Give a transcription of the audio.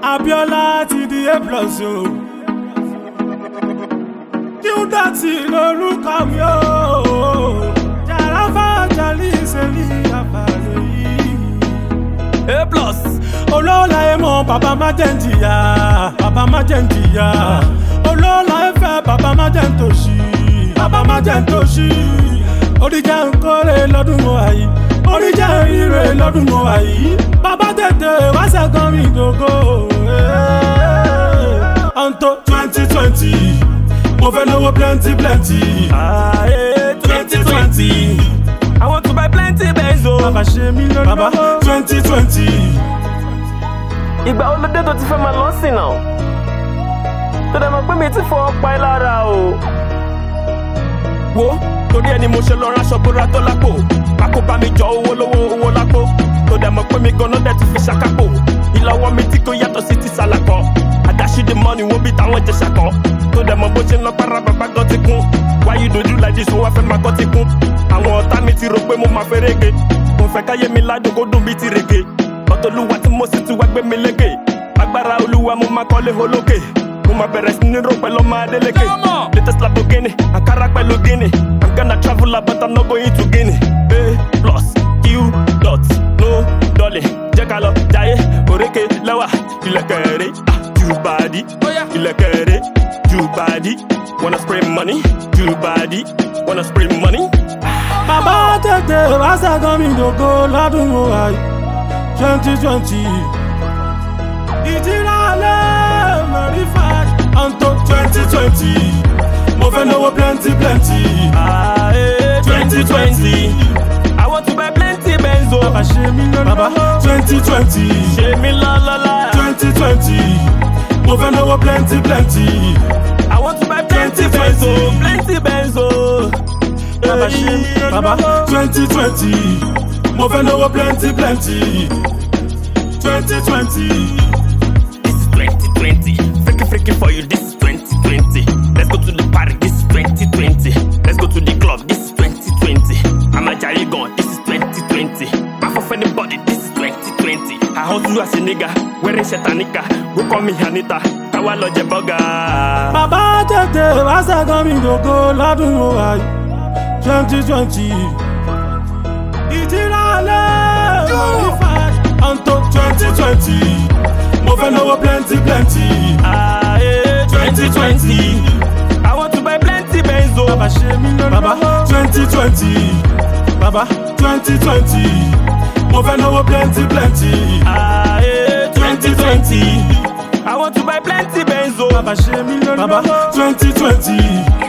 Abiola ti di A+ o. New Dotty lorúkọ mi o. Jarafa Jali Seli Afale yìí. A+. Olóòlà ẹ̀mọ́ bàbá má jẹ́ ń jìyà. Bàbá má jẹ́ ń jìyà. Olóòlà ẹ̀fẹ́ bàbá má jẹ́ ń tòṣì. Bàbá má jẹ́ ń tòṣì. Oríjà ń kórè lọ́dún mọ́ àyí. Oríjà ń ríre lọ́dún mọ́ àyí. Bàbá tètè wá sẹ́gun mi dògo. Unto 2020, mo fẹ́ lówó plenty. 2020, I want to buy plenty benzo. bàbá ṣe mí lórí Bàbá. 2020, Ìgbà olóde tó ti fẹ́ máa lọ sí náà. Tó dẹ̀ mọ̀ pé mi ti fọ ọ̀pá ẹ lára o. Wo torí ẹni mo ṣe lọ ránṣọ bóra tó lápò. Pákó bá mi jọ owó lówó owó lápò. Tó dẹ̀ mọ̀ pé mi gan-an dẹ̀ ti fi ṣàkápò. Ìlọ́wọ́ mi tí kò yàtọ̀ sí ti sàlàkọ́. Àdáṣí the money wo bí táwọn jẹ ṣàkọ́. Tó dẹ̀ mọ̀ bó ṣe ń lọ para bàbá gan ti kún. Why you do like this? Wọ́n fẹ́ máa kọ́ ti kún. Àwọn ọ̀tá mi ti rò pé mo máa fẹ́ rege. Mo fẹ́ káyé mi ládùn kó dùn bí ti rege. Ọ̀tọ̀lúwa tí mo sì ti wá gbé mi lékè. Agbára olúwa mo máa kọ́lé olókè. Mo máa bẹ̀rẹ̀ sí ní rò pẹ̀lú ọmọ Adélékè. Latest Lamborghini, Ankara pẹ̀lú Guinea. I'm gonna travel but I'm not going to Guinea. A+, Q, dot, no, dolly. Jẹ́ ká lọ jayé, òrékè lẹ́wà, ìlẹ̀kẹ̀rẹ̀, Jubadi, ìlẹ̀kẹ̀rẹ̀, Jubadi. Wanna spray money, Jubadi. Wanna spray money. bàbá tètè wá sẹ́gun mi dògo lọ́dún mọ́ àyí. 2020, ìjírálẹ̀ mẹ́rin fàájì. Unto 2020, mo fẹ́ lówó plenty. 2020, I want to buy plenty benzo. bàbá ṣe mí lórí Bàbá. 2020, Ṣé mi lọ́lọ́lá? 2020, mo fẹ́ lówó plenty. I want to buy plenty benzo. Plenty benzo. Bàbá ṣe mí lórí Bàbá. 2020, mo fẹ́ lówó plenty. 2020. This is 2020. Freaky for you. This is 2020. Let's go to the party. This is 2020. Let's go to the club. This is 2020. I'm a Jari gone. This is 2020. Back for anybody. This is 2020. I hustle as a nigga. Wearing shetanika. Go call me Hanita. Kawa loje boga. Bàbá tètè wá sẹ́gun mi dògo lọ́dún mọ́ àyí. 2020, ìjírálẹ̀ mẹ́rin fàájì. Unto 2020, mo fẹ́ lówó plenty. 2020. I want to buy plenty benzo. Bàbá ṣe mí lórí Bàbá. 2020, Baba. 2020, mo fẹ́ lówó plenty. 2020. I want to buy plenty benzo. Bàbá ṣe mí lórí Bàbá. 2020.